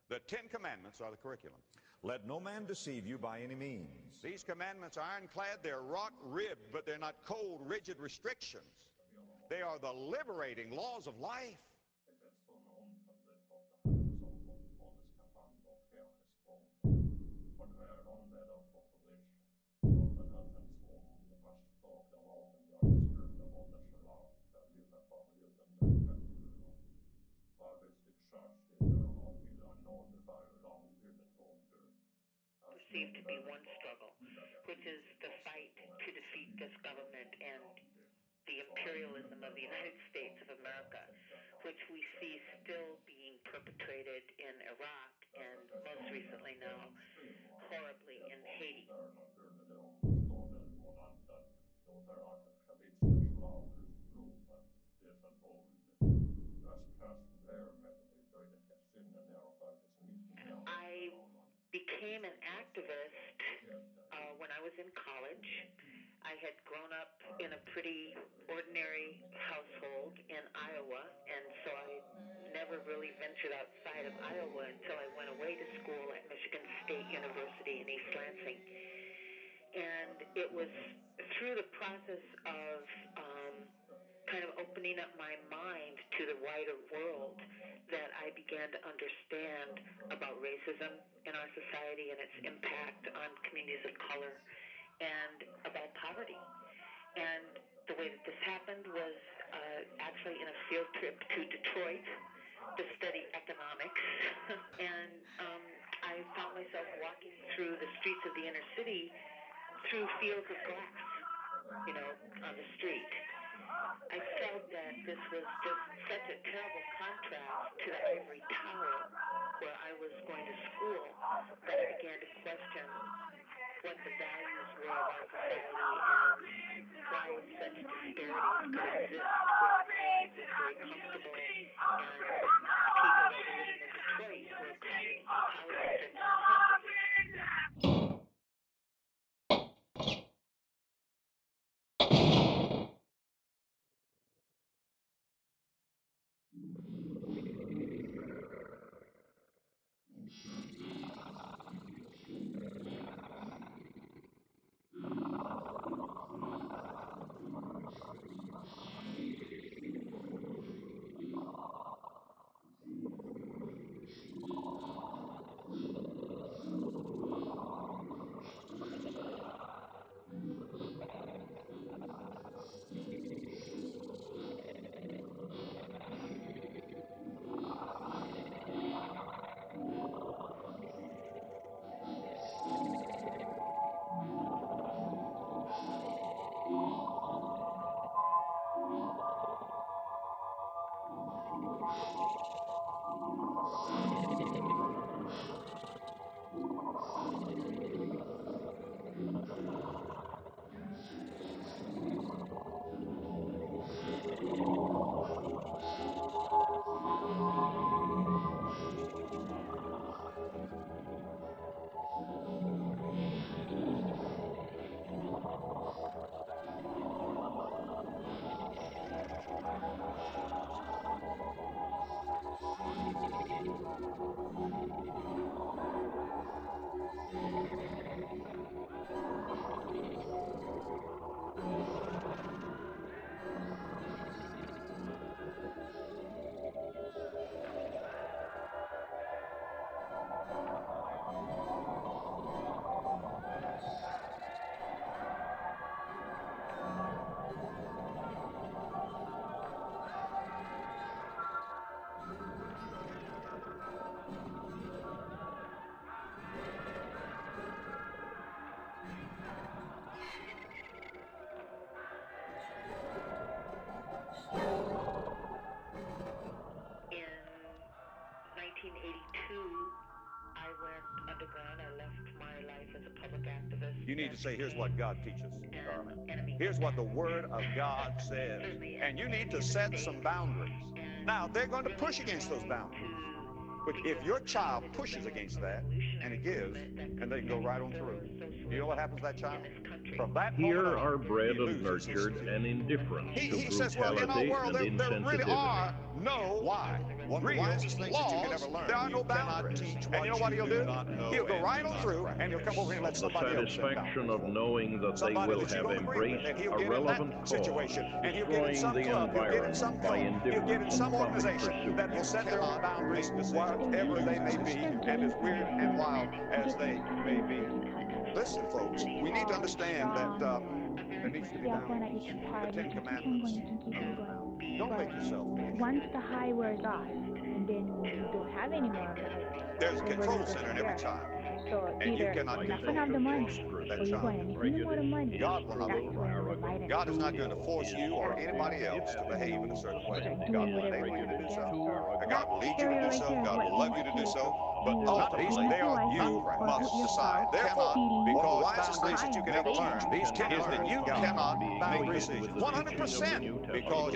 The 10 Commandments are the curriculum. Let no man deceive you by any means. These commandments are ironclad, they're rock-ribbed, but they're not cold, rigid restrictions. They are the liberating laws of life. Perceived to be one struggle, which is the fight to defeat this government and the imperialism of the United States of America, which we see still being perpetrated in Iraq and most recently now horribly in Haiti. I became an activist when I was in college. I had grown up in a pretty ordinary household in Iowa, and so I never really ventured outside of Iowa until I went away to school at Michigan State University in East Lansing. And it was through the process of kind of opening up my mind to the wider world that I began to understand about racism in our society and its impact on communities of color, and about poverty. And the way that this happened was actually in a field trip to Detroit to study economics. And I found myself walking through the streets of the inner city through fields of glass, on the street. I felt that this was just such a terrible contrast to the ivory tower where I was going to school that I began to question what the values were of our society and why such disparities could exist where many was very comfortable and people that were living in Detroit were poverty-stricken and hungry. In 1982, I went underground. I left my life as a public activist. You need to say, here's what God teaches, darling. Here's what the Word of God says. And you need to set some boundaries. Now, they're going to push against those boundaries. But if your child pushes against that, and it gives, and they can go right on through, you know what happens to that child? From that Here moment on, are bred he and loses his nurtured citizenship. an indifference to He says, well, in our brutality world, and there really insensitivity. are no One of the real wisest things that you can laws. ever learn. There are no You cannot boundaries. teach And you know what you he'll do do? not know He'll go and right do on not through, practice. and he'll come over here and let The somebody else set satisfaction boundaries. of knowing that they Somebody will that you have don't agree with, embraced and he'll a get in relevant that cause, situation, and he'll get in destroying some the club, he'll get in some environment by cult, he'll get in indifference some and public organization pursuit. that will set their own boundaries, whatever they may be, and as weird and wild as they may be. Listen, folks, we need to understand that there needs to be You're gonna boundaries. eat some The party, Ten you can keep on Commandments. going, you can keep on going. Don't But make yourself big. once the high wears off, and then you don't have any more of the high. There's a then where do control you go center from in every there? child. So And you either cannot you're not control gonna have the money, that or you're child. going to give me more the money. God will not That's do where we're divided. God is not going to force you or anybody else to behave in a certain way. God will enable you to do so. And God will lead you to do so. God will love you to do so. But ultimately, they are you must decide. Therefore, because the wisest things that you can ever learn is that you cannot make decisions 100%. Because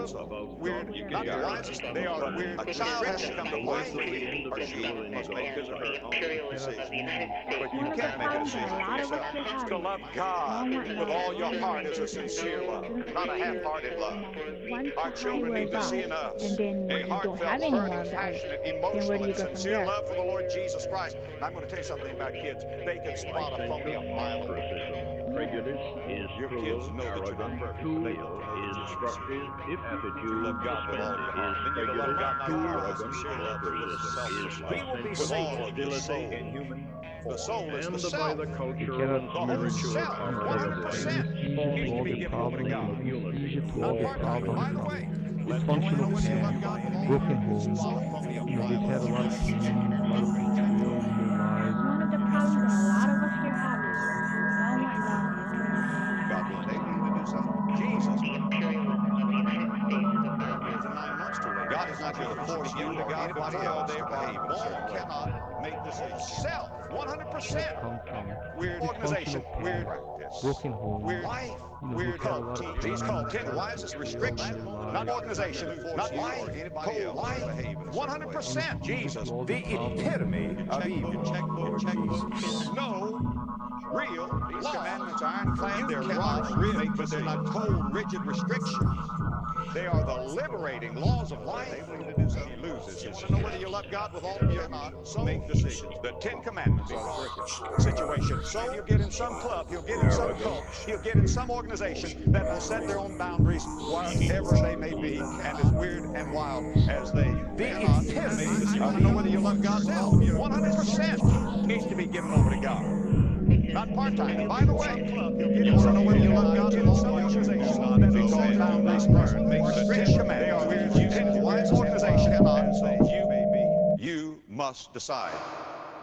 weird, not the wisest, they are weird. A child has to come to play, or she must make his or her own decision. But you can't make a decision for yourself. To love God with all your heart is a sincere love, not a half-hearted love. Our children need to see in us and then a you don't heartfelt, have any more burning, of that. passionate, Then where emotional, do you and go from sincere there? love for the Lord Jesus Christ. And I'm going to tell you something about kids. They can spot a phony a mile away. Criticism, prejudice is Your cruel, kids know that you're not arrogant, perfect, too but they ill don't know is that you're destructive, if You attitude love God with all your heart. is Then you love prejudice, God not too with arrogant sincere love, but with is selfish We will be with all saved of your soul. in human The soul is and the by self. the culture cannot and The whole spiritual self, power of 100%, needs to be given over to God. Not part-time. By the way, Dysfunctional family, broken homes. They've had a lot of pain, a lot of betrayal in their lives. One of the problems that a lot of us here have is we don't want love. God will enable you to do so. Jesus, Imperialism of the United States of America. years and 9 months too late. God is not going to force you or anybody else to behave in a certain way. Cannot make decisions. Self, 100%. Come from Weird organization, dysfunctional weird parents, practice, broken homes. weird life, weird they've had a lot cult of teach. These pain, cult a lot of wisest betrayal restriction, in their not lives. organization, not life, cold life, 100%. Jesus, all The their problems. epitome of evil, Lord Jesus. no real These commandments are ironclad, they're rock ribbed, but they're not cold, rigid restrictions. They are the liberating laws of life. He loses. You want to know whether you love God with all of your heart? So make decisions. The Ten Commandments are terrific situation. So he'll get in some club, he'll get in some cult, he'll get in some organization that will set their own boundaries, whatever they may be, and as weird and wild as they cannot make decisions. You want to know whether you love God? 100% needs to be given over to God. Not part-time. And by the way, you want to know whether you love God in some organization that will set boundaries, restriction, they are weird, wise organization cannot, so you must decide.